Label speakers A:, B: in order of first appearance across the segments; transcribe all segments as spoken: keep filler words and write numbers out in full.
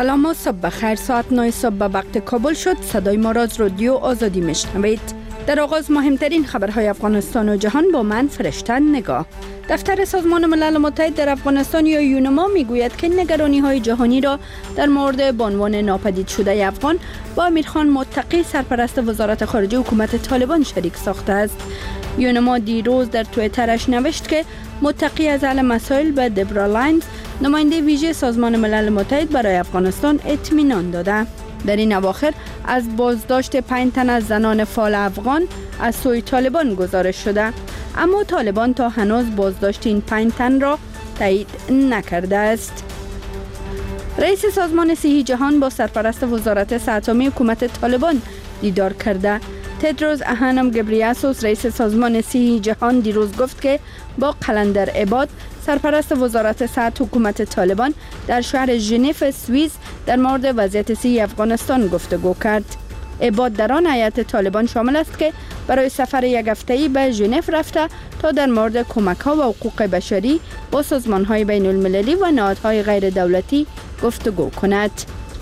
A: سلام و صبح بخیر. ساعت نه صبح به وقت کابل شد. صدای ما را از رادیو آزادی میشنوید. در آغاز مهمترین خبرهای افغانستان و جهان با من فرشته نگاه. دفتر سازمان ملل متحد در افغانستان یا یونما میگوید که نگرانی های جهانی را در مورد بانوان ناپدید شده افغان با امیرخان متقی سرپرست وزارت خارجه حکومت طالبان شریک ساخته است. یونما دیروز در توییترش نوشت که متقی از اهل مسائل به دبرا لاینز نماینده ویژه سازمان ملل متحد برای افغانستان اطمینان داده. در این اواخر از بازداشت پنج تن از زنان فعال افغان از سوی طالبان گزارش شده، اما طالبان تا هنوز بازداشت این پنج تن را تایید نکرده است. رئیس سازمان صحی جهان با سرپرست وزارت صحت عامه حکومت طالبان دیدار کرده. تدروس ادهانوم گبریاسوس رئیس سازمان صحی جهان دیروز گفت که با قلندر عباد سرپرست وزارت صحت حکومت طالبان در شهر ژنو سوئیس در مورد وضعیت صحی افغانستان گفتگو کرد. عباد در آن هیئت طالبان شامل است که برای سفر یک هفته‌ای به ژنو رفته تا در مورد کمک‌ها و حقوق بشری با سازمان‌های بین‌المللی و نهادهای غیر دولتی گفتگو کند.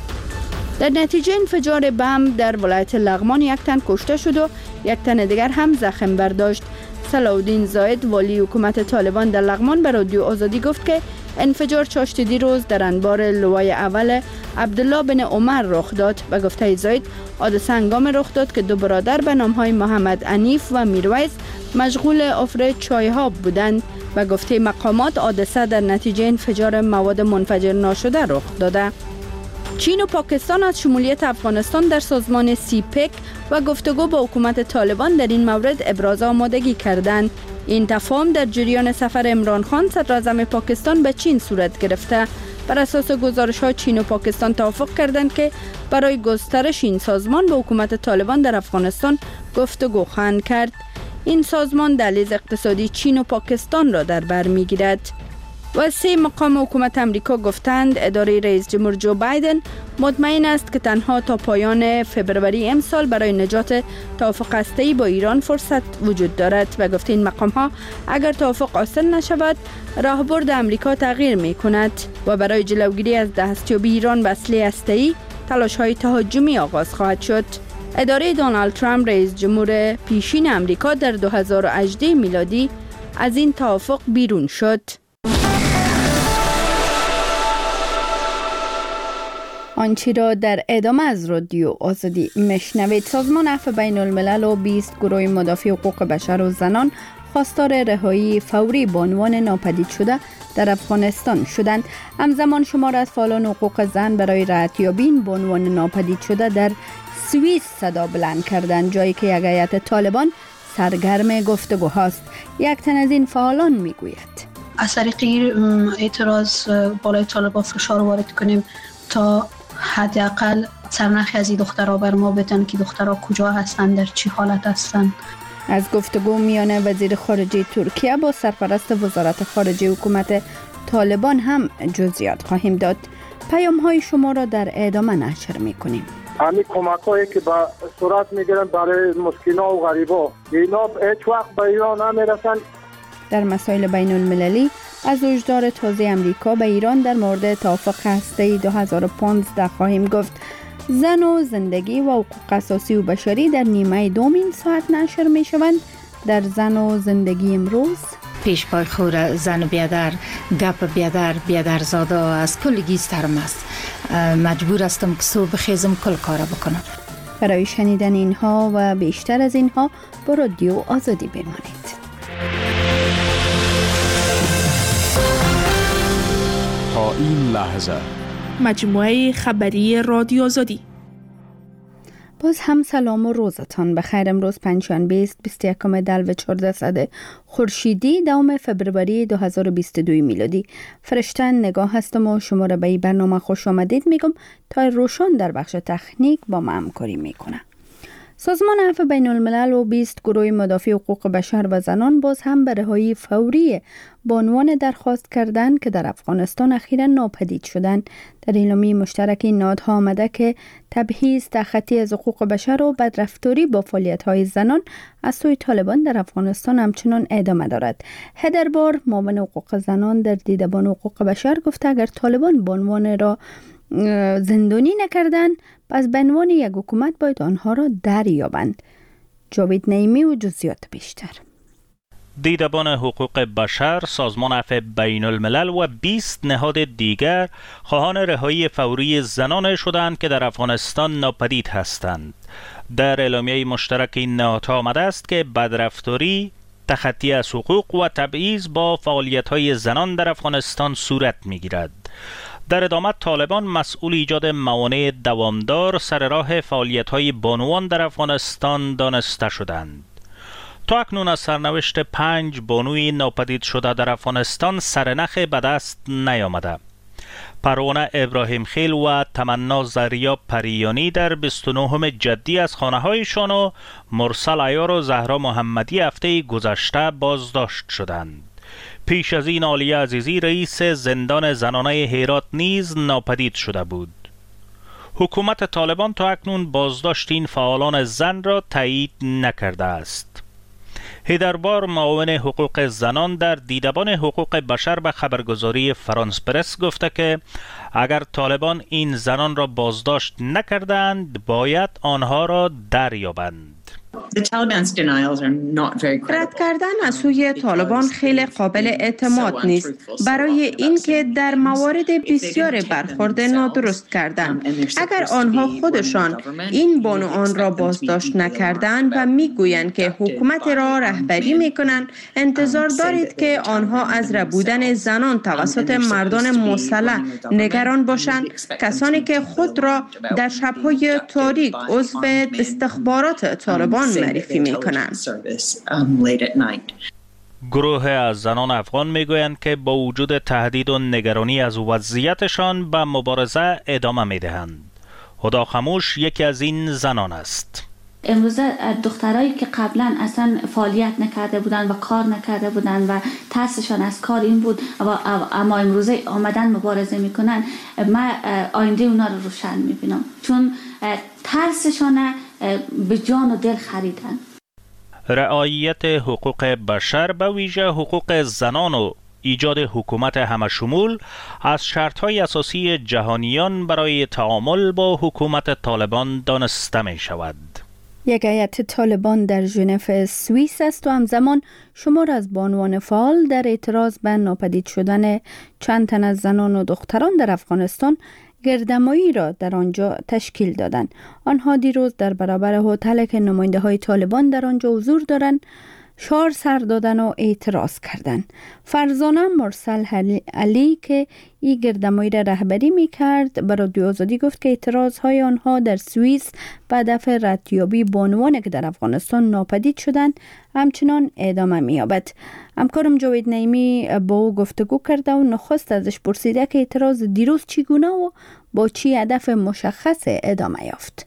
A: در نتیجه انفجار بم در ولایت لغمان یک تن کشته شد و یک تن دیگر هم زخم برداشت. صلاح‌الدین زاید والی حکومت طالبان در لغمان به رادیو آزادی گفت که انفجار چاشت دیروز در انبار لوای اول عبدالله بن عمر رخ داد. به گفته زاید حادثه هنگام رخ داد که دو برادر به نام‌های محمد عنیف و میرویس مشغول افر چای‌ها بودند. به گفته مقامات حادثه در نتیجه انفجار مواد منفجر ناشده رخ داده. چین و پاکستان از شمولیت افغانستان در سازمان سیپک و گفتگو با حکومت طالبان در این مورد ابراز آمادگی کردند. این تفاهم در جریان سفر عمران خان صدراعظم پاکستان به چین صورت گرفته. بر اساس گزارش‌ها چین و پاکستان توافق کردند که برای گسترش این سازمان با حکومت طالبان در افغانستان گفتگو خواهند کرد. این سازمان دهلیز اقتصادی چین و پاکستان را در بر می‌گیرد. و سه مقام حکومت امریکا گفتند اداره رئیس جمهور جو بایدن مطمئن است که تنها تا پایان فبروری امسال برای نجات توافق هسته‌ای با ایران فرصت وجود دارد. و گفته این مقام ها اگر توافق حاصل نشود راهبرد امریکا تغییر می کند و برای جلوگیری از دستیابی ایران به اسلحه هسته‌ای تلاش های تهاجمی آغاز خواهد شد. اداره دونالد ترامپ رئیس جمهور پیشین امریکا در دو هزار و هجده میلادی از این توافق بیرون شد. آنچه را در ادامه از رادیو آزادی مشنوید. سازمان عفو بین الملل و بیست گروه مدافع حقوق بشر و زنان خواستار رهایی فوری بانوان ناپدید شده در افغانستان شدند. همزمان شمار از فعالان حقوق زن برای رهاییابی این بانوان ناپدید شده در سوئیس صدا بلند کردند، جایی که یک هیئت طالبان سرگرم گفتگو هاست. یک تن از این فعالان میگوید
B: از طریق اعتراض بالای طالبان فشار وارد کنیم تا حداقل سرنخی از این دخترها بر ما بدن که دخترها کجا هستند، در چی حالت هستند.
A: از گفتگو میان وزیر خارجه ترکیه با سرپرست وزارت خارجه حکومت طالبان هم جزئیات خواهیم داد. پیام های شما را در ادامه نشر میکنیم.
C: همین کمک هایی که به صورت میگیرن برای مسکینا و غریبا اینا هیچ وقت به ایران نمیرسن.
A: در مسائل بین المللی از هشدار تازه امریکا به ایران در مورد توافق هسته‌ای دو هزار و پانزده خواهیم گفت. زن و زندگی و حقوق اساسی و بشری در نیمه دوم این ساعت نشر می شوند. در زن و زندگی امروز
D: پیش پای خور زن بیادر، گپ بیادر، بیادرزاده از کل گیسترم است. مجبور استم که صبح خیزم کل کار بکنم.
A: برای شنیدن اینها و بیشتر از اینها با رادیو آزادی بمانید.
E: تا این لحظه
F: مجموعه خبری رادیو آزادی.
A: باز هم سلام و روزتان بخیر. امروز پنجشنبه است بیست و یکم دلو چهاردهصد خورشیدی دوم فبروری دو هزار و بیست و دو میلادی. فرشته نگاه هستم و شما را به این برنامه خوش آمدید میگم. تا روشن در بخش تکنیک با ما همکاری میکنه. سازمان عفو بین الملل و بیست گروه مدافع حقوق بشر و زنان باز هم به رهایی فوری بانوان درخواست کردند که در افغانستان اخیراً ناپدید شدند. در اعلامیه مشترک این نهادها آمده که تبعیض، تخطی از حقوق بشر و بدرفتاری با فعالیت‌های زنان از سوی طالبان در افغانستان همچنان ادامه دارد. هدربار، معاون حقوق زنان در دیدبان حقوق بشر گفته اگر طالبان بانوان را زندانی نکردن، پس به عنوان یک حکومت باید آنها را دریابند. جاوید نعیمی و جزئیات بیشتر.
G: دیدبان حقوق بشر، سازمان عفو بین الملل و بیست نهاد دیگر خواهان رهایی فوری زنان شدند که در افغانستان ناپدید هستند. در اعلامیه مشترک این نهادها آمده است که بدرفتاری، تخطی از حقوق و تبعیض با فعالیت‌های زنان در افغانستان صورت می‌گیرد. در ادامه طالبان مسئول ایجاد موانع دوامدار سر راه فعالیت‌های بانوان در افغانستان دانسته شدند. تا اکنون از سرنوشت پنج بانوی ناپدید شده در افغانستان سرنخ به دست نیامده. پروانه ابراهیم خیل و تمنا زریا پریانی در بیست و نهم جدی از خانه‌هایشان و مرسل عیار و زهرا محمدی هفته گذشته بازداشت شدند. پیش از این عالیه عزیزی رئیس زندان زنانه هرات نیز ناپدید شده بود. حکومت طالبان تا اکنون بازداشت این فعالان زن را تایید نکرده است. هیدربار معاون حقوق زنان در دیدبان حقوق بشر به خبرگزاری فرانس پرس گفته که اگر طالبان این زنان را بازداشت نکردند باید آنها را دریابند.
H: رد کردن از سوی طالبان خیلی قابل اعتماد نیست، برای اینکه در موارد بسیار برخورد نادرست کردند. اگر آنها خودشان این بانوان را بازداشت نکردند و میگویند که حکومت را رهبری میکنند، انتظار دارید که آنها از ربودن زنان توسط مردان مسلح نگران باشند، کسانی که خود را در شب‌های تاریک عضو استخبارات طالبان معرفی میکنند.
G: گروه از زنان افغان میگویند که با وجود تهدید و نگرانی از وضعیتشان به مبارزه ادامه میدهند. هدا خموش یکی از این زنان است.
I: امروزه دخترایی که قبلا اصلا فعالیت نکرده بودند و کار نکرده بودند و ترسشان از کار این بود اما امروزه آمدن مبارزه میکنن، من آینده اونا رو روشن میبینم، چون ترسشان به جان و دل خریدن.
G: رعایت حقوق بشر به ویژه حقوق زنان و ایجاد حکومت همشمول از شرط‌های اساسی جهانیان برای تعامل با حکومت طالبان دانسته می شود.
A: یک هیئت طالبان در ژنو سوئیس است و همزمان شمار از بانوان فعال در اعتراض به ناپدید شدن چند تن از زنان و دختران در افغانستان گردمایی را در آنجا تشکیل دادند. آنها دیروز در برابر هتل که نماینده های طالبان در آنجا حضور دارند شعار سر دادن و اعتراض کردند. فرزانه مرسل علی که این گردمایی را رهبری می کرد به رادیو آزادی گفت که اعتراض های آنها در سوئیس به هدف ردیابی بانوانی که در افغانستان ناپدید شدند همچنان ادامه می یابد. همکارم جاوید نعیمی با او گفتگو کرده و نخست ازش پرسیده که اعتراض دیروز چگونه و با چی هدف مشخص ادامه یافت.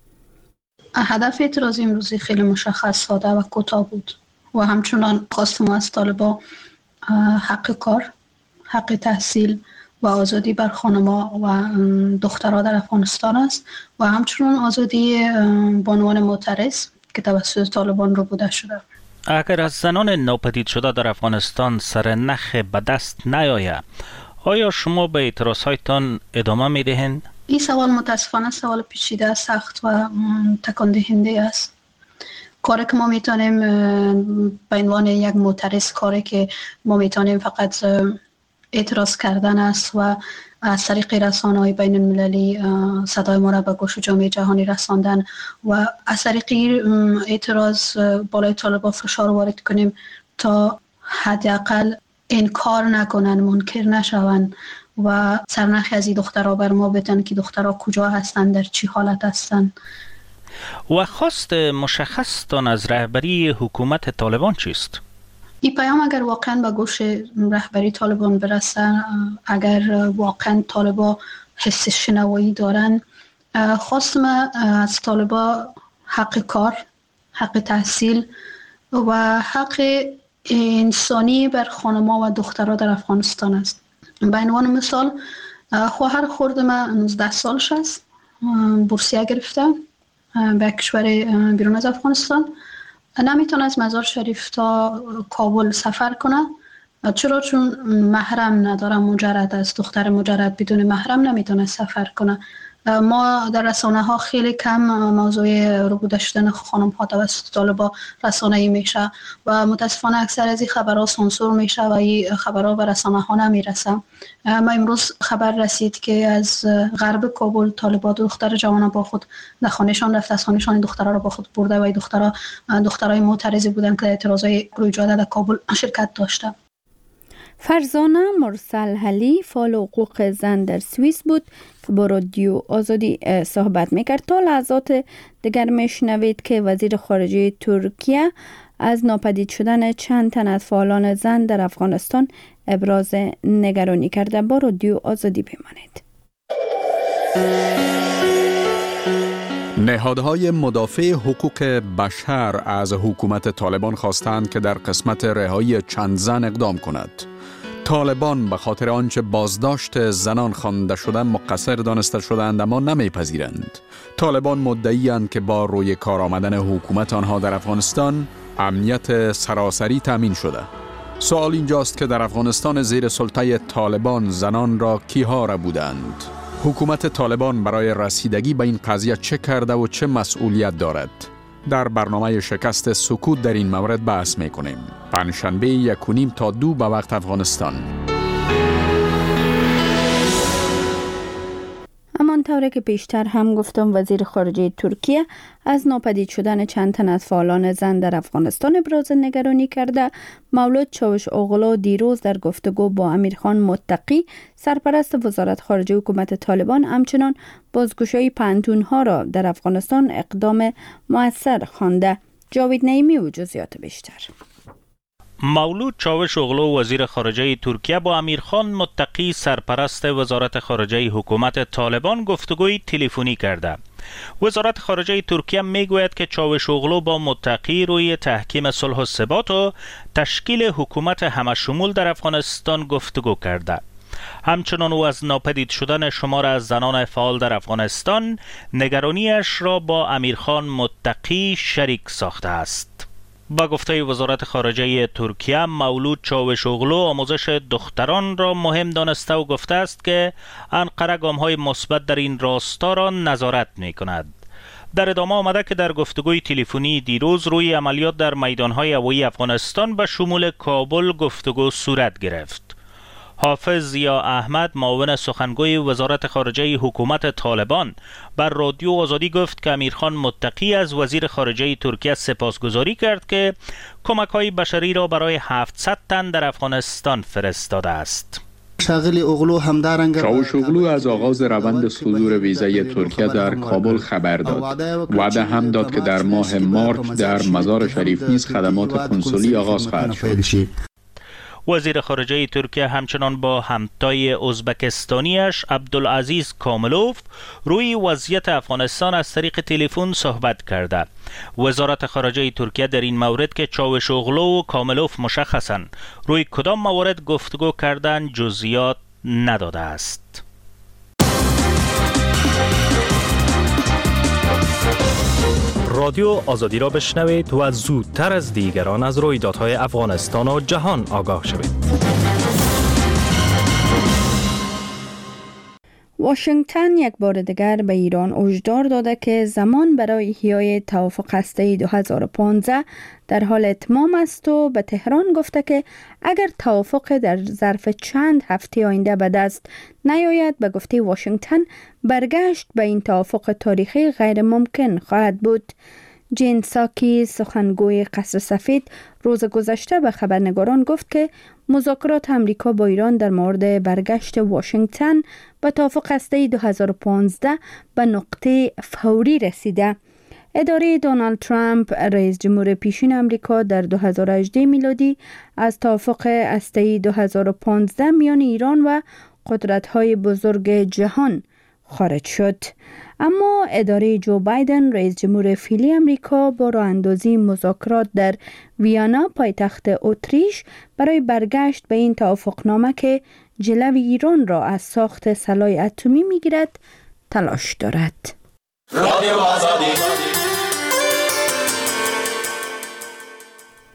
B: هدف اعتراض امروزی خیلی مشخص، ساده و کوتاه بود و همچنان خواست ما از طالبا حق کار، حق تحصیل و آزادی بر خانم‌ها و دخترها در افغانستان است و همچنان آزادی بانوان معترض که توسط طالبان رو بوده شده.
G: اگر از زنان ناپدید شده در افغانستان سرنخ به دست نیاید، آیا شما به اعتراض‌هایتان ادامه می‌دهید؟
B: این سوال متاسفانه سوال پیچیده، سخت و تکان دهنده است. کاری که ما میتونیم به عنوان یک معترض، کاری که ما میتونیم فقط اعتراض کردن است و از طریق رسانه‌های بین المللی صدای ما را به گوش جامعه جهانی رساندن و از طریق اعتراض بالای طالبان فشار وارد کنیم تا حداقل انکار نکنن، منکر نشون و سرنخی از این دخترها بر ما بدن که دخترها کجا هستند، در چی حالت هستند.
G: و خواست مشخصتان از رهبری حکومت طالبان چیست؟
B: این پیام اگر واقعا به گوش رهبری طالبان برسه، اگر واقعا طالبان حس شنوایی دارن، خواست ما از طالبان حق کار، حق تحصیل و حق انسانی بر خانم‌ها و دخترها در افغانستان است. به عنوان مثال خواهر خرد من نوزده سالش است، بورسیه گرفته به کشور بیرون از افغانستان، نمیتونه از مزار شریف تا کابل سفر کنه چرا؟ چون محرم نداره، مجرد است. دختر مجرد بدون محرم نمیتونه سفر کنه. ما در رسانه ها خیلی کم موضوع ربوده شدن خانم ها توسط طالبان رسانه ای میشه و متاسفانه اکثر از این خبرها سانسور میشه و این خبرها به رسانه ها نمیرسه. ما امروز خبر رسید که از غرب کابل طالبان دختر جوان با خود در خانهشان رفت، از خانهشان دخترها را با خود برده و این دخترها دخترای معترضی بودند که اعتراضای روی جاده در کابل شرکت داشته.
A: فرزانه مرسل علی فعال حقوق زن در سوئیس بود که با رادیو آزادی صحبت میکرد. تا لحظات دیگر میشنوید که وزیر خارجه ترکیه از ناپدید شدن چند تن از فعالان زن در افغانستان ابراز نگرانی کرده. با رادیو آزادی بمانید.
E: نهادهای مدافع حقوق بشر از حکومت طالبان خواستند که در قسمت رهایی چند زن اقدام کند. طالبان به خاطر آنچه بازداشت زنان خوانده شده مقصر دانسته شدند، اما نمیپذیرند. طالبان مدعی‌اند که با روی کار آمدن حکومت آنها در افغانستان امنیت سراسری تامین شده. سوال اینجاست که در افغانستان زیر سلطه طالبان زنان را کیها را بودند؟ حکومت طالبان برای رسیدگی به این قضیه چه کرده و چه مسئولیت دارد؟ در برنامه شکست سکوت در این مورد بحث میکنیم. پنجشنبه یک و نیم تا دو به وقت افغانستان.
A: همانطور که پیشتر هم گفتم، وزیر خارجه ترکیه از ناپدید شدن چند تن از فعالان زن در افغانستان ابراز نگرانی کرده. مولود چاوش اوغلو دیروز در گفتگو با امیرخان متقی سرپرست وزارت خارجه حکومت طالبان همچنان بازگشایی پنتونها را در افغانستان اقدام مؤثر خوانده. جاوید نعیمی و جزئیات بیشتر.
G: مولود چاوش اوغلو وزیر خارجه ترکیه با امیرخان متقی سرپرست وزارت خارجه حکومت طالبان گفتگوی تلفنی کرده. وزارت خارجه ترکیه میگوید که چاوش اوغلو با متقی روی تحکیم صلح و ثبات و تشکیل حکومت همشمول در افغانستان گفتگو کرده. همچنان او از ناپدید شدن شمار از زنان فعال در افغانستان نگرانیش را با امیرخان متقی شریک ساخته است. با گفته وزارت خارجه ترکیه، مولود چاوش اوغلو آموزش دختران را مهم دانسته و گفته است که انقره گام‌های مثبت در این راستا را نظارت می‌کند. در ادامه آمده که در گفتگوی تلفنی دیروز روی عملیات در میدان‌های هوایی افغانستان به شمول کابل گفتگو صورت گرفت. حافظ ضیا احمد معاون سخنگوی وزارت خارجه حکومت طالبان بر رادیو آزادی گفت که امیرخان متقی از وزیر خارجه ترکیه سپاسگزاری کرد که کمک‌های بشری را برای هفتصد تن در افغانستان فرستاده است.
J: چاوش اوغلو از آغاز روند صدور ویزای ترکیه در کابل خبر داد. وعده هم داد که در ماه مارچ در مزار شریف نیز خدمات کنسولی آغاز خواهد شد.
G: وزیر خارجه ترکیه همچنان با همتای ازبکستانیش عبدالعزیز کاملوف روی وضعیت افغانستان از طریق تلفن صحبت کرده. وزارت خارجه ترکیه در این مورد که چاوش اوغلو و کاملوف مشخصاً روی کدام موارد گفتگو کردن جزئیات نداده است.
K: رادیو آزادی را بشنوید و زودتر از دیگران از رویدادهای افغانستان و جهان آگاه شوید.
A: واشنگتن یک بار دیگر به ایران هشدار داده که زمان برای احیای توافق هسته‌ای دو هزار و پانزده در حال اتمام است و به تهران گفته که اگر توافق در ظرف چند هفته آینده به دست نیاید، به گفته واشنگتن برگشت به این توافق تاریخی غیر ممکن خواهد بود. جین ساکی سخنگوی قصر سفید روز گذشته به خبرنگاران گفت که مذاکرات امریکا با ایران در مورد برگشت واشنگتن به توافق هسته‌ای دو هزار و پانزده به نقطه فوری رسیده. اداره دونالد ترامپ رئیس جمهور پیشین امریکا در دو هزار و هجده میلادی از توافق هسته‌ای دو هزار و پانزده میان ایران و قدرت‌های بزرگ جهان خارج شد. اما اداره جو بایدن رئیس جمهور فعلی امریکا با راه اندازی مذاکرات در ویانا پایتخت اتریش برای برگشت به این توافقنامه که جلوی ایران را از ساخت سلاح اتمی میگیرد تلاش دارد.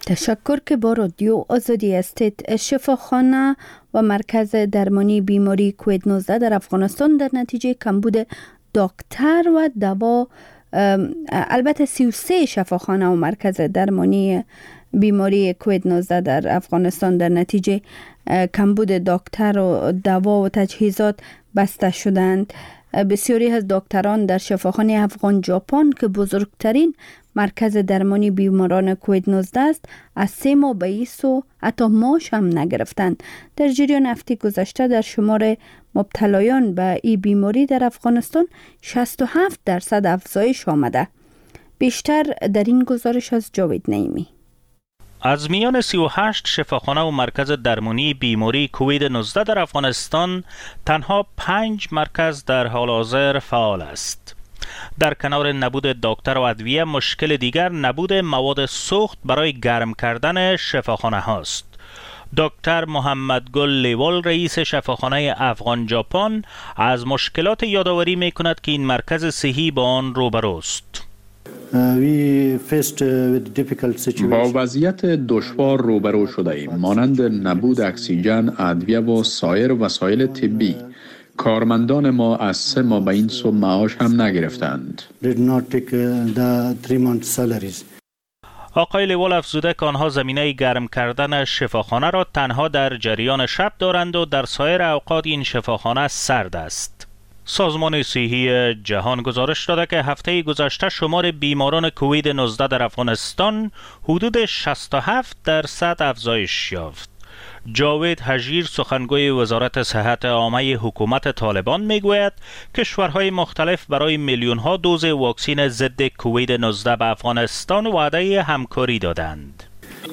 A: تشکر که با رادیو آزادی هستید. شفاخانه و مرکز درمانی بیماری کووید نوزده در افغانستان در نتیجه کمبود دکتر و دوا، البته سی و سه شفاخانه و مرکز درمانی بیماری کووید نوزده در افغانستان در نتیجه کمبود دکتر و دوا و تجهیزات بسته شدند. بسیاری از دکتران در شفاخانه افغان ژاپن که بزرگترین مرکز درمانی بیماران کووید نوزده است، از سه ماه به ایست و حتی ماش هم نگرفتند. در جریان هفته گذشته در شمار مبتلایان به این بیماری در افغانستان شصت و هفت درصد افزایش آمده. بیشتر در این گزارش از جاوید نعیمی.
G: از میان سی و هشت شفاخانه و مرکز درمانی بیماری کووید نوزده در افغانستان تنها پنج مرکز در حال حاضر فعال است. در کنار نبود دکتر و ادویه، مشکل دیگر نبود مواد سوخت برای گرم کردن شفاخانه هاست. دکتر محمد گل لیوال، رئیس شفاخانه افغان ژاپن، از مشکلات یادآوری می کند که این مرکز صحی با آن روبروست.
J: با وضعیت دشوار روبرو شده ایم، مانند نبود اکسیژن، ادویه و سایر وسایل طبی. کارمندان ما از سه ماه به این سو معاش هم نگرفتند.
G: آقای لیوال افزوده که آنها زمینه گرم کردن شفاخانه را تنها در جریان شب دارند و در سایر اوقات این شفاخانه سرد است. سازمان صحی جهان گزارش داده که هفته گذشته شمار بیماران کووید نوزده در افغانستان حدود شصت و هفت درصد افزایش یافت. جاوید حجیر، سخنگوی وزارت صحت عامه حکومت طالبان، میگوید کشورهای مختلف برای میلیون ها دوز واکسن ضد کووید نوزده به افغانستان وعده همکاری دادند.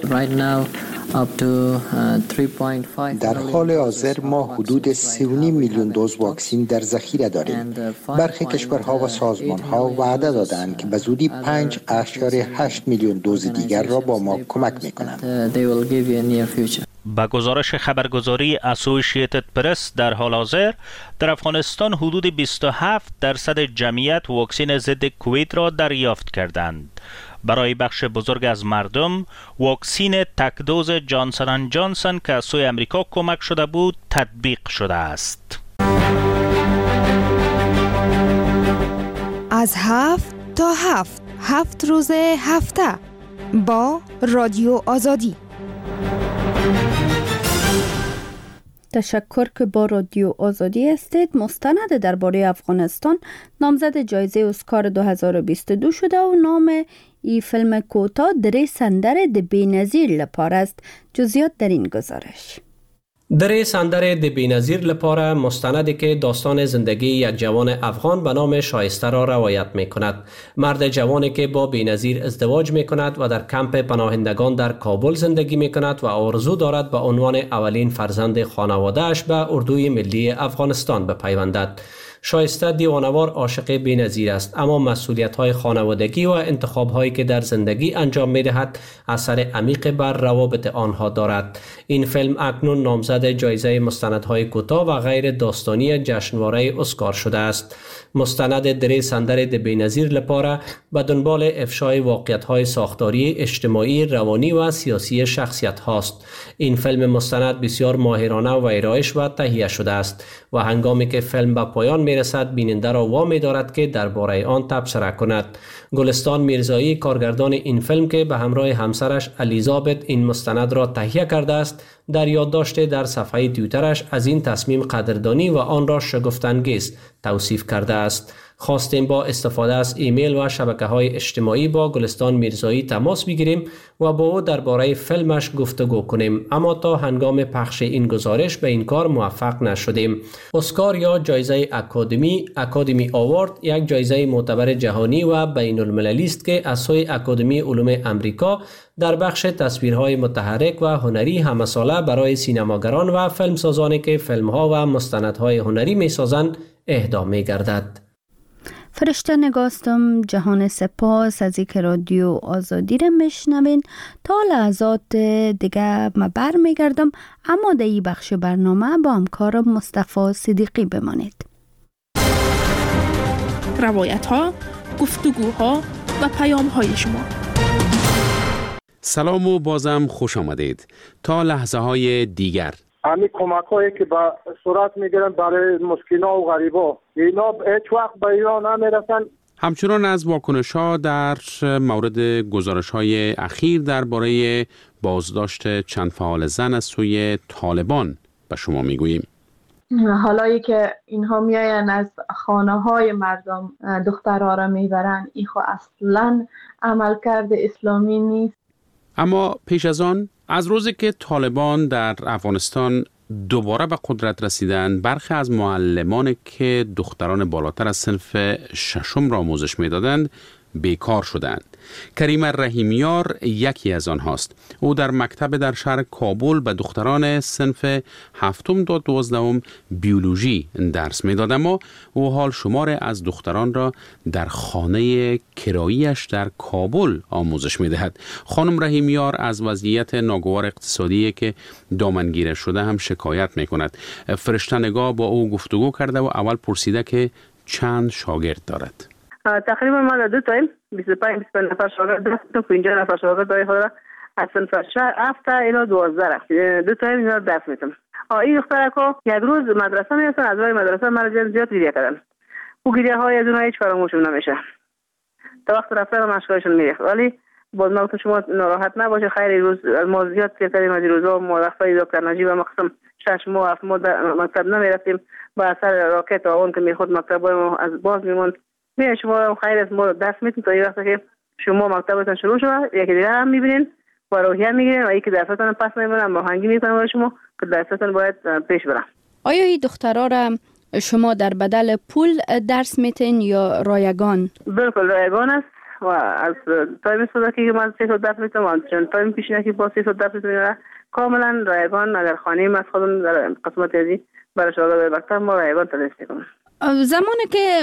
L: در حال حاضر ما حدود سه و نیم میلیون دوز واکسن در ذخیره داریم. برخی کشورها و سازمانها وعده دادند که به زودی پنج اشاره هشت میلیون دوز دیگر را با ما کمک میکنند.
G: با گزارش خبرگزاری اسوسییتد پرس، در حال حاضر در افغانستان حدود بیست و هفت درصد جمعیت واکسن ضد کووید را دریافت کردند. برای بخش بزرگ از مردم واکسن تک دوز جانسن اند جانسن که از سوی امریکا کمک شده بود تطبیق شده است.
M: از هفت تا هفت هفت روز هفته با رادیو آزادی.
A: تشکر که با رادیو آزادی هستید. مستند درباره افغانستان نامزد جایزه اسکار دو هزار و بیست و دو شده و نام ای فیلم کوتاه درې سندرې د بېنظیر لپاره است. جزئیات در این گزارش.
N: درې سندرې د بېنظیر لپاره مستندی که داستان زندگی یک جوان افغان به نام شایسته را روایت می کند. مرد جوانی که با بېنظیر ازدواج می کند و در کمپ پناهندگان در کابل زندگی می کند و آرزو دارد به عنوان اولین فرزند خانواده‌اش به اردوی ملی افغانستان بپیوندد. شایسته دیوانوار عاشق بی‌نظیر است، اما مسئولیت‌های خانوادگی و انتخاب‌هایی که در زندگی انجام می‌دهد اثر عمیق بر روابط آنها دارد. این فیلم اکنون نامزد جایزه مستندهای کوتاه و غیر داستانی جشنواره اسکار شده است. مستند درې سندرې د بی‌نظیر لپاره به دنبال افشای واقعیت‌های ساختاری، اجتماعی، روانی و سیاسی شخصیت هاست. این فیلم مستند بسیار ماهرانه و ویرایش و تهیه شده است و هنگامی که فیلم به پایان میرسد بیننده را وامی دارد که درباره آن تبصره کند. گلستان میرزایی، کارگردان این فیلم که به همراه همسرش الیزابت این مستند را تهیه کرده است، در یادداشت در صفحه توییترش از این تصمیم قدردانی و آن را شگفت‌انگیز توصیف کرده است. خواستیم با استفاده از ایمیل و شبکه‌های اجتماعی با گلستان میرزایی تماس بگیریم و با او درباره فیلمش گفتگو کنیم، اما تا هنگام پخش این گزارش به این کار موفق نشدیم. اسکار یا جایزه اکادمی، اکادمی آوارد، یک جایزه معتبر جهانی و بین المللی است که از سوی اکادمی علوم امریکا در بخش تصویرهای متحرک و هنری همساله برای سینماگران و فیلمسازانی که فیلم‌ها و مستندهای هنری می‌سازند اهدا می‌گردد.
A: فرشته نگاستم. جهان سپاس از اینکه رادیو آزادی را میشنوین. تا لحظات دیگه ما بر میگردم، اما در این بخش برنامه با همکارم مصطفی صدیقی بمانید.
F: روایت ها، گفتگوها و پیام های شما.
O: سلام و بازم خوش آمدید. تا لحظه های دیگر
C: همین کمک هایی که به صورت میگیرن برای مسکینا و غریبا اینا هیچ وقت به ایران نمیرسن.
O: همچنان از واکنش ها در مورد گزارش های اخیر درباره بازداشت چند فعال زن از سوی طالبان به شما میگوییم.
P: حالایی که اینها میاین از خانه های مردم دخترها را میبرن، این خو اصلا عملکرد اسلامی نیست.
O: اما پیش از آن، از روزی که طالبان در افغانستان دوباره به قدرت رسیدند، برخی از معلمان که دختران بالاتر از صنف ششم را آموزش میدادند بیکار شدند. کریم رحیمیار یکی از آنهاست. او در مکتب در شهر کابل به دختران صنف هفتم تا دوازدهم بیولوژی درس میداد، اما او حال شمار از دختران را در خانه کراییش در کابل آموزش میدهد. خانم رحیمیار از وضعیت ناگوار اقتصادی که دامنگیر شده هم شکایت میکند. فرشته نگاه با او گفتگو کرده و اول پرسیده که چند شاگرد دارد.
Q: تقریبا ما در دو تایم بیست و پنج بیست و پنج نفر شاگرد داشتیم. پنجاه نفر شاگرد داری خود را از صنف هفت الی دوازده دو تایم اینا درس میتم. این دخترها که یک روز مدرسه میرسن، از راه مدرسه مرا زیاد گریه کردن. او گریه های از اونها هیچ فراموش نمیشه. تا وقت رفتن مشکلشون میریخت. ولی باز ما گفتم شما ناراحت نباشه، خیر روز ما زیاد کردیم از روزا ما رفتیم دکتر نجیب مقسم شش ماه هفت ماه مکتب نمیرفتیم، با اثر راکت آون که میخورد مکتب ما از باز میموند. میگه شما خیر از ما دست میتین تا این وقت که شما مکتبتون شروع شد یکی دیگر هم میبینین و روحیه میگیرین و یکی درستان پس میمونن ماهنگی میکنن برای شما که درستان باید پیش برن.
A: آیا این دخترها را شما در بدل پول درس میتین یا رایگان؟
Q: بالکل رایگان است و از تایم صداقی که من سه درس میتونم و چند تایم پیشینه که با سه درس میتونم کاملا رایگان. اگر خانه از خودم در قسمت ازی برای شاگرد مکتب ما رایگان تدریس میکنم.
A: زمانی که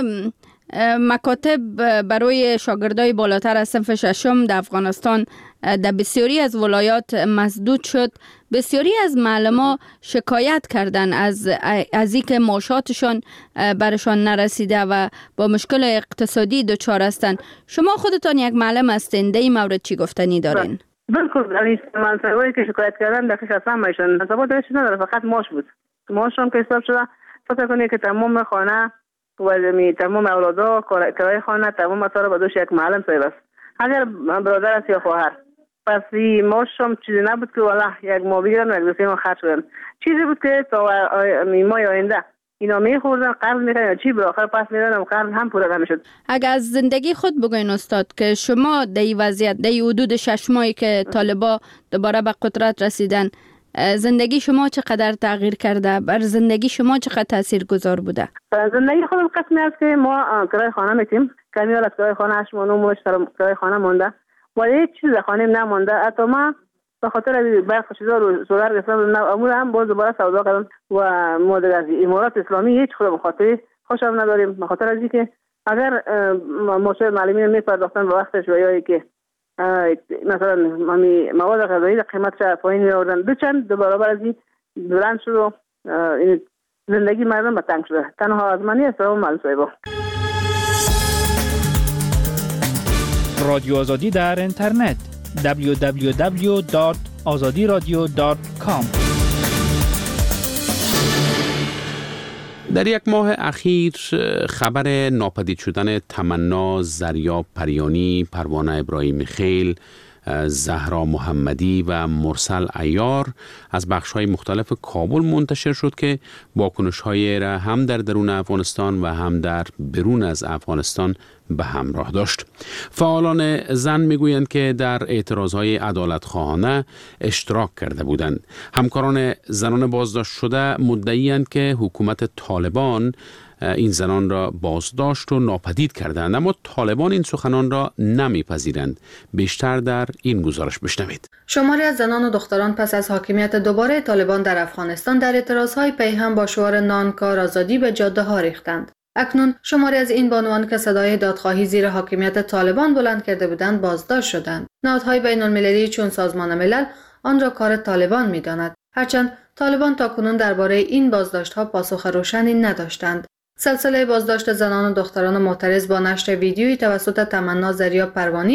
A: مکاتب برای شاگردای بالاتر از صنف ششم در افغانستان در بسیاری از ولایات مسدود شد، بسیاری از معلمان شکایت کردند از از اینکه معاشاتشان برشان نرسیده و با مشکل اقتصادی دچار هستند. شما خودتان یک معلم هستین، در این مورد چی گفتنی دارین؟
Q: بالکل. این منصبایی که شکایت کردن دقیقاً اصلا میشن منصبات درش نداره، فقط معاش بود. معاشم که حساب شده فکر کنید که تمام خانه و می تمام اولادا کرای خانه تمام اثر به دوش یک معلم صاحب است. اگر برادر است یا خواهر، پس این ماشم چیزی نبود که والله یک ما بگیرن و یک دوستی ما خرج کنن. چیزی بود که تا ماه آینده اینا میخوردن قرض میکنن چی به آخر پس میدن و قرض هم پوره نمیشد.
A: اگر از زندگی خود بگوین استاد که شما در این وضعیت در حدود شش ماهی که طالبا دوباره به قدرت رسیدن، زندگی شما چقدر تغییر کرده؟ بر زندگی شما چقدر تاثیر گذار بوده؟
Q: زندگی خودم قسمی است که ما کرای خانه میتیم، کمی از کرای خانه هشت ماه نه ماه کرای خانه مونده و هیچ چیز خانه نمونده. حتی ما به خاطر از برخی چیزا رو سولار گرفتم امور هم باز دوباره سودا کردم و ما در امارات اسلامی هیچ خودم خاطری خوشم نداریم، به خاطر از اینکه اگر مشاور معلمین میپرداختن به وقتش و یا که مثلا مامی مواد غذایی قیمتش پایین می‌آوردن دو چند دو برابر از این بلند شد و این زندگی مردم به تنگ شده. تنها آزمانی است و معلوم صاحبا.
K: رادیو آزادی در اینترنت دبلیو دبلیو دبلیو دات آزادی رادیو دات کام.
O: در یک ماه اخیر خبر ناپدید شدن تمنا زریا پریانی، پروانه ابراهیم خیل، زهرا محمدی و مرسل عیار از بخش‌های مختلف کابل منتشر شد که واکنش‌های را هم در درون افغانستان و هم در برون از افغانستان به همراه داشت. فعالان زن میگویند که در اعتراضهای عدالتخواهانه اشتراک کرده بودند. همکاران زنان بازداشت شده مدعی‌اند که حکومت طالبان این زنان را بازداشت و ناپدید کردند، اما طالبان این سخنان را نمیپذیرند. بیشتر در این گزارش بشنوید.
R: شماری از زنان و دختران پس از حاکمیت دوباره طالبان در افغانستان در اعتراضهای پیهم با شعار نان کار آزادی به جاده ها ریختند. اکنون شماری از این بانوان که صدای دادخواهی زیر حاکمیت طالبان بلند کرده بودند بازداشت شدند. نهادهای بین المللی چون سازمان ملل آن را کار طالبان می‌داند، هرچند طالبان تاکنون درباره این بازداشت‌ها پاسخ روشنی نداشتند. سلسله بازداشت زنان و دختران معترض با نشر ویدیویی توسط تمنا زریا پروانی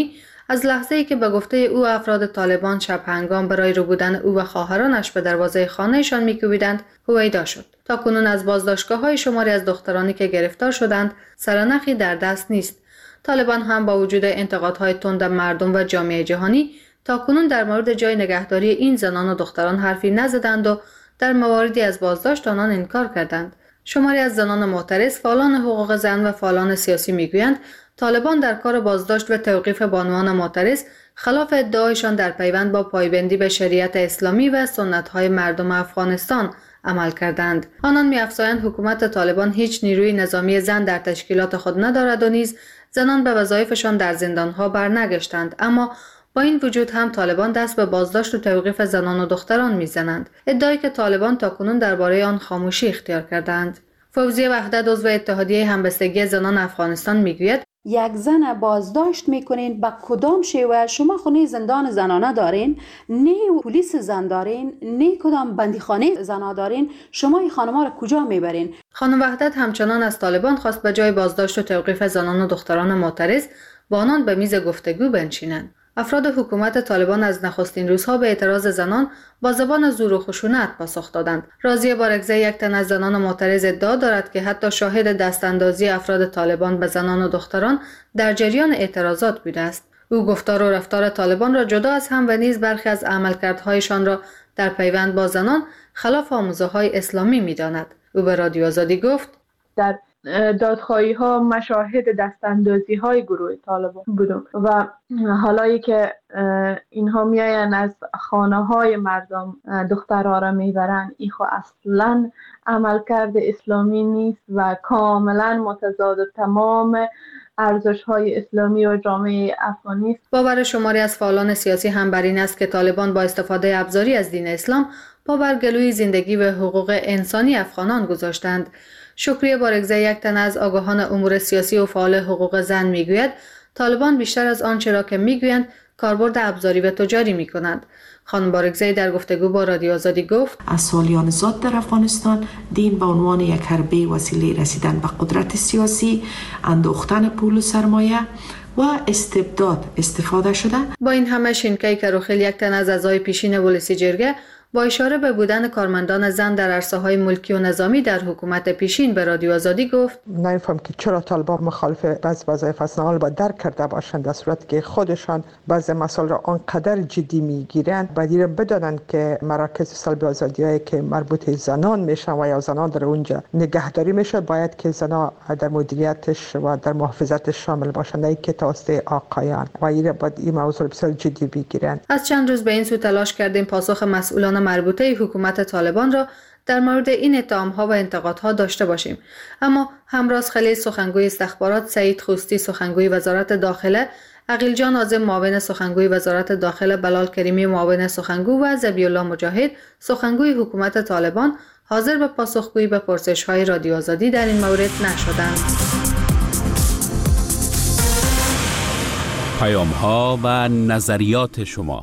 R: از لحظه‌ای که به گفته او افراد طالبان شب هنگام برای ربودن او و خواهرانش به دروازه خانه‌شان می‌کوبیدند، هویدا شد. تاکنون از بازداشتگاه‌های شماری از دخترانی که گرفتار شدند سرنخی در دست نیست. طالبان هم با وجود انتقادهای تند مردم و جامعه جهانی تاکنون در مورد جای نگهداری این زنان و دختران حرفی نزدند و در مواردی از بازداشت آنان انکار کردند. شماری از زنان معترض، فعالان حقوق زن و فعالان سیاسی میگویند طالبان در کار بازداشت و توقیف بانوان معترض خلاف ادعایشان در پیوند با پایبندی به شریعت اسلامی و سنت‌های مردم افغانستان عمل کردند. آنان می‌افزایند حکومت طالبان هیچ نیروی نظامی زن در تشکیلات خود ندارد و نیز زنان به وظایفشان در زندان‌ها برنگشتند، اما با این وجود هم طالبان دست به بازداشت و توقیف زنان و دختران میزنند، ادعایی که طالبان تاکنون درباره آن خاموشی اختیار کردند. فوزیه وحدت عضو اتحادیه همبستگی زنان افغانستان میگوید
S: یک زن بازداشت میکنین با کدام شیوه؟ شما خونه زندان زنانه دارین، نه پلیس زن دارین، نه کدام بندیخانه زنا دارین، شما این خانم‌ها را کجا میبرین؟
R: خانم وحدت همچنان از طالبان خواست به جای بازداشت و توقیف زنان و دختران معترض با آنان به میز گفتگو بنشینند. افراد حکومت طالبان از نخستین روزها به اعتراض زنان با زبان زور و خشونت پاسخ دادند. راضیه بارگزی، یک تن از زنان معترض، ادعا دارد که حتی شاهد دستاندازی افراد طالبان به زنان و دختران در جریان اعتراضات بوده است. او گفتار و رفتار طالبان را جدا از هم و نیز برخی از عملکردهایشان را در پیوند با زنان خلاف آموزه‌های اسلامی می‌داند. او به رادیو آزادی گفت
P: در دادخواهی ها مشاهد دستاندازی های گروه طالبان بودم و حالایی که اینها میاین از خانه های مردم دخترها را میبرن، این خو اصلا عملکرد اسلامی نیست و کاملا متضاد تمام ارزش های اسلامی و جامعه افغانی است.
R: باور شماری از فعالان سیاسی هم بر این است که طالبان با استفاده ابزاری از دین اسلام پا بر گلوی زندگی و حقوق انسانی افغانان گذاشتند. شکریه بارگزی، یک تن از آگاهان امور سیاسی و فعال حقوق زن میگوید طالبان بیشتر از آنچه را که میگویند کاربرد ابزاری و تجاری میکنند. خانم بارگزی در گفتگو با رادیو آزادی گفت
T: از سالیان زاد در افغانستان دین به عنوان یک حربه وسیله رسیدن به قدرت سیاسی، اندوختن پول و سرمایه و استبداد استفاده شده.
R: با این همه شینکی کروخیل، یک تن از اعضای پیشین ولسی جرگه، با اشاره به بودن کارمندان زن در عرصه‌های ملکی و نظامی در حکومت پیشین به رادیو آزادی گفت
U: نمی‌فهم که چرا طالبان مخالف بعض وظایف از نهال با درک کرده باشند، در صورتی که خودشان بعض مسائل را آنقدر جدی میگیرند. باید بدانند که مراکز سلب آزادی‌هایی که مربوط به زنان میشن و یا زنان در اونجا نگهداری میشه، باید که زنان در مدیریتش و در محافظتش شامل باشند، نه که توسط آقایان. و این باید این موضوع بسیار جدی بگیرند.
R: از چند روز به این سو تلاش کردیم پاسخ مسئولان مربوطه حکومت طالبان را در مورد این اتهام‌ها و انتقادها داشته باشیم، اما همراز خلیل سخنگوی استخبارات، سعید خوستی سخنگوی وزارت داخله، عقیل جان عازم معاون سخنگوی وزارت داخله، بلال کریمی معاون سخنگو و ذبیح الله مجاهد سخنگوی حکومت طالبان حاضر به پاسخگویی به پرسش‌های رادیو آزادی در این مورد نشدند.
O: پیام‌ها و نظریات شما.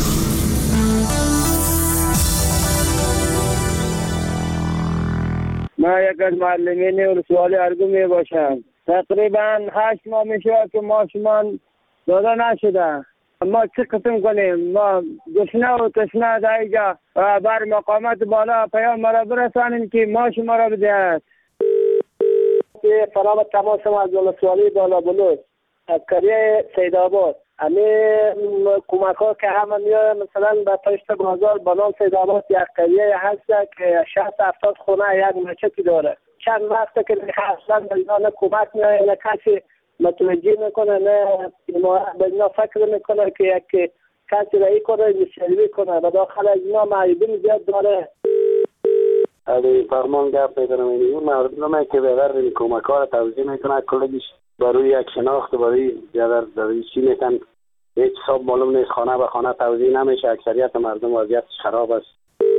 C: من یک از معلمین ولسوالی ارگو می باشم. تقریبا هشت ماه می شود که ماشمان داده نشده. ما چه قسم کنیم؟ ما گشنه و تشنه در اینجا و بر مقامات بالا پیام مرا برسانیم که ماش ما را بدهد. سلام تماس ما از ولسوالی بالا بلوچ از قریه سیدآباد. همین کمک ها که همه میاد مثلا به پشت بازار بنام سیدآباد یک قریه هست که شصت هفتاد خونه یک مچتی داره. چند وقته که اصلا به اینا نه کمک میاد نه کسی متوجه میکنه نه به اینا فکر میکنه که یک کسی رایی کنه میشلوی کنه و داخل از اینا معیبین زیاد داره.
V: علی فرمان گفت میکنم این مورد نمه که بغیر این کمک ها را توضیح میکنه کلگیش برای یک شناخت برای در برای چی میتن هیچ حساب معلوم نیست، خانه به خانه توزیع نمیشه، اکثریت مردم وضعیتش خراب است.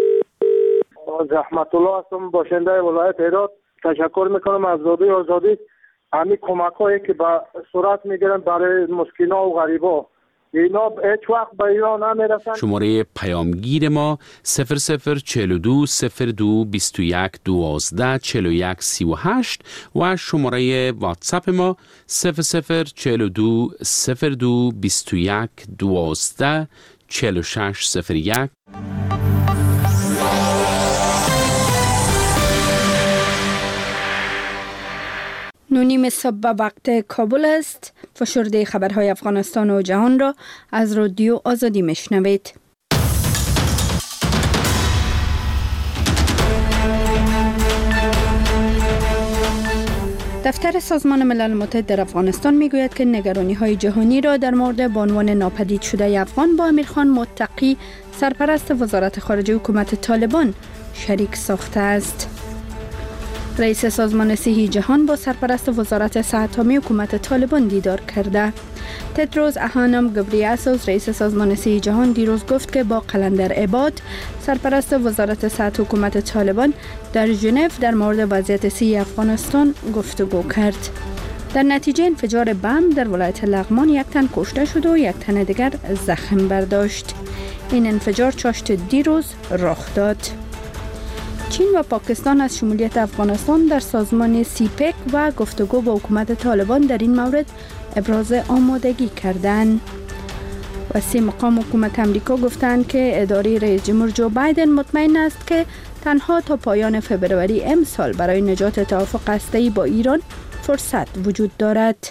C: رحمت الله هستم، باشنده ولایت هرات. تشکر میکنم از رادیو آزادی. همین کمک هایی که به صورت میگیرن برای مسکینا و غریبا اینا هیچ وقت به ایران نمیرسن.
O: شماره پیامگیر ما صفر صفر چهل و دو صفر دو بیست و یک دوازده چهل و یک سی و هشت و شماره واتساپ ما صفر صفر چهل و دو صفر دو بیست و یک دوازده چهل و شش صفر یک.
A: نونیم صبح وقت کابل است. فشرده خبرهای افغانستان و جهان را از رادیو آزادی میشنوید. دفتر سازمان ملل متحد در افغانستان میگوید که نگرانی های جهانی را در مورد بانوان ناپدید شده افغان با امیرخان متقی سرپرست وزارت خارجه حکومت طالبان شریک ساخته است. رئیس سازمان صحی جهان با سرپرست وزارت صحت عامه حکومت طالبان دیدار کرده. تدروس ادهانوم گبریاسوس رئیس سازمان صحی جهان دیروز گفت که با قلندر عباد سرپرست وزارت صحت حکومت طالبان در ژنو در مورد وضعیت صحی افغانستان گفتگو کرد. در نتیجه انفجار بم در ولایت لغمان یک تن کشته شد و یک تن دیگر زخم برداشت. این انفجار چاشت دیروز رخ داد. چین و پاکستان از شمولیت افغانستان در سازمان سیپک و گفتگو با حکومت طالبان در این مورد ابراز آمادگی کردند. و سی مقام حکومت امریکا گفتند که اداره رئیس جمهور جو بایدن مطمئن است که تنها تا پایان فبروری امسال برای نجات توافق هسته‌ای با ایران فرصت وجود دارد.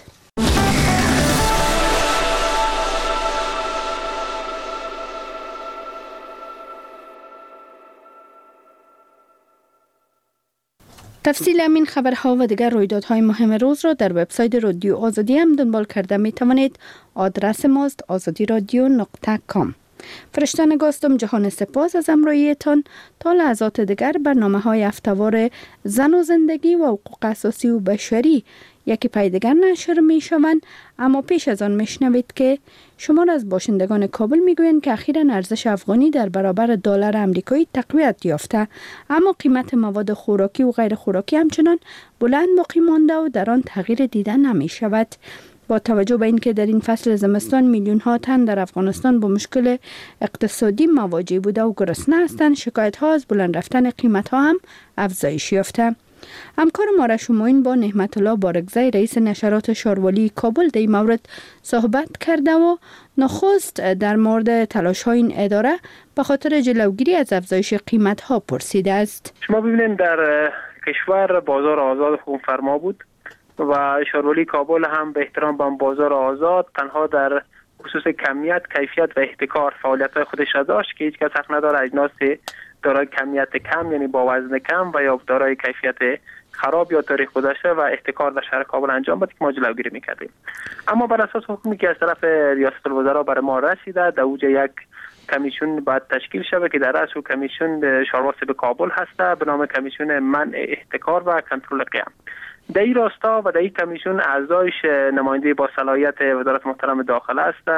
A: تفصیل همین خبرها و دیگر رویدادهای مهم روز را در وبسایت رادیو آزادی هم دنبال کرده می توانید. آدرس ماست آزادی رادیو نقطه کام. فرشته نگاستم جهان سپاس از همراهیتان. تا لحظات دیگر برنامه های هفته‌وار زن و زندگی و حقوق اساسی و بشری یکی پای دیگر نشر می شوند. اما پیش از آن میشنوید که شمار از باشندگان کابل میگویند که اخیراً ارزش افغانی در برابر دلار آمریکایی تقویت یافته، اما قیمت مواد خوراکی و غیر خوراکی همچنان بلند باقی مانده و در آن تغییر دیده نمی شود. با توجه به اینکه در این فصل زمستان میلیون ها تن در افغانستان با مشکل اقتصادی مواجه بوده و گرسنه هستند، شکایت ها از بلند رفتن قیمت ها هم افزایش یافته. همکار ما رشوموین با نعمت الله بارگزای رئیس نشرات شاروالی کابل در این مورد صحبت کرده و نخست در مورد تلاش های این اداره به خاطر جلوگیری از افزایش قیمت ها پرسیده است.
D: شما ببینید در کشور بازار آزاد حکومت فرما بود و شاروالی کابل هم به احترام به بازار آزاد تنها در خصوص کمیت، کیفیت و احتکار فعالیت های خودش را داشت که هیچ کس حق نداره اجناس دارای کمیت کم یعنی با وزن کم و یا دارای کیفیت خراب یا تاریخ گذشته و احتکار در شهر کابل انجام بده که ما جلوگیری میکردیم. اما بر اساس حکمی که از طرف ریاست الوزرا بر ما رسیده، در اوج یک کمیسیون باید تشکیل شود که در رأس کمیسیون شارواس به کابل هسته به نام کمیسیون منع احتکار و کنترل قیام. در این راستا و در این کمیسیون اعضایش نماینده با صلاحیت وزارت محترم داخله است،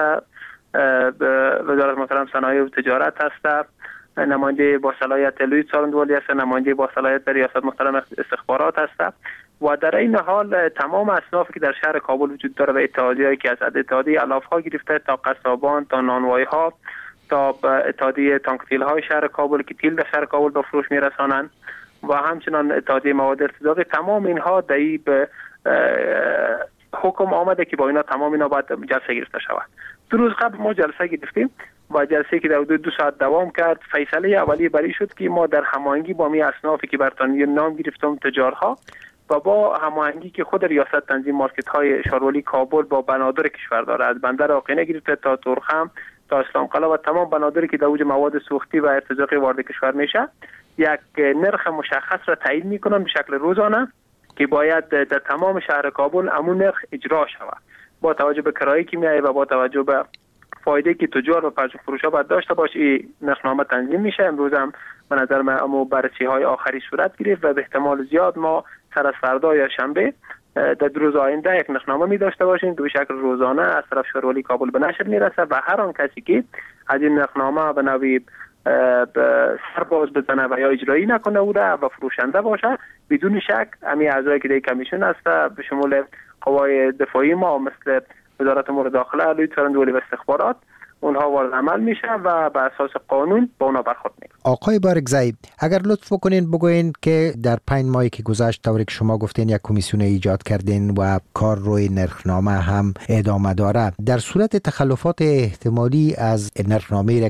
D: وزارت محترم صنایع و تجارت است، نماینده با صلاحیت لوی سالندوالی است، نماینده با صلاحیت ریاست محترم استخبارات است و در این حال تمام اصنافی که در شهر کابل وجود داره و اتحادیه‌ای که از اتحادیه علاف‌ها گرفته تا قصابان تا نانوای‌ها تا اتحادیه تانکتیل‌های شهر کابل که تیل در شهر کابل به فروش می‌رسانند و همچنان اتحادیه مواد ارتزاقی، تمام اینها در این حکم آمده که با اینا تمام اینا باید جلسه گرفته شود. دو روز قبل ما جلسه گرفتیم و جلسه که در حدود دو ساعت دوام کرد. فیصله اولیه بری شد که ما در هماهنگی با می اصنافی که برتانی نام گرفتم تجارها و با هماهنگی که خود ریاست تنظیم مارکت های شاروالی کابل با بنادر کشور داره، از بندر آقینه گرفته تا تورخم تا اسلام قلعه و تمام بنادری که در اوج مواد سوختی و ارتزاقی وارد کشور میشه، یک نرخ مشخص را تعیین میکنن به شکل روزانه که باید در تمام شهر کابل همون نرخ اجرا شود با توجه به کرایه‌ای که میایه و با توجه به فایده که تجار و پرچم فروشا باید داشته باشه. این نرخنامه تنظیم میشه. امروز هم به نظر من اما بررسی های آخری صورت گرفت و به احتمال زیاد ما سر از فردا یا شنبه در دو روز آینده یک نرخنامه می داشته باشیم که به شکل روزانه از طرف شاروالی کابل به نشر میرسه و هر آن کسی که از این نرخنامه به نوی سرباز بزنه و یا اجرایی نکنه او را و فروشنده باشه، بدون شک همین اعضایی که در کمیسیون هست به شمول قوای دفاعی ما مثل وزارت امور داخله علیه څارندوی و استخبارات اونها وارد عمل میشه و بر اساس قانون با اونها برخورد میکنه.
H: آقای بارگزایی، اگر لطف بکنین بگوین که در پنج ماهی که گذشت طوری که شما گفتین یک کمیسیون ایجاد کردین و کار روی نرخنامه هم ادامه داره، در صورت تخلفات احتمالی از نرخنامه را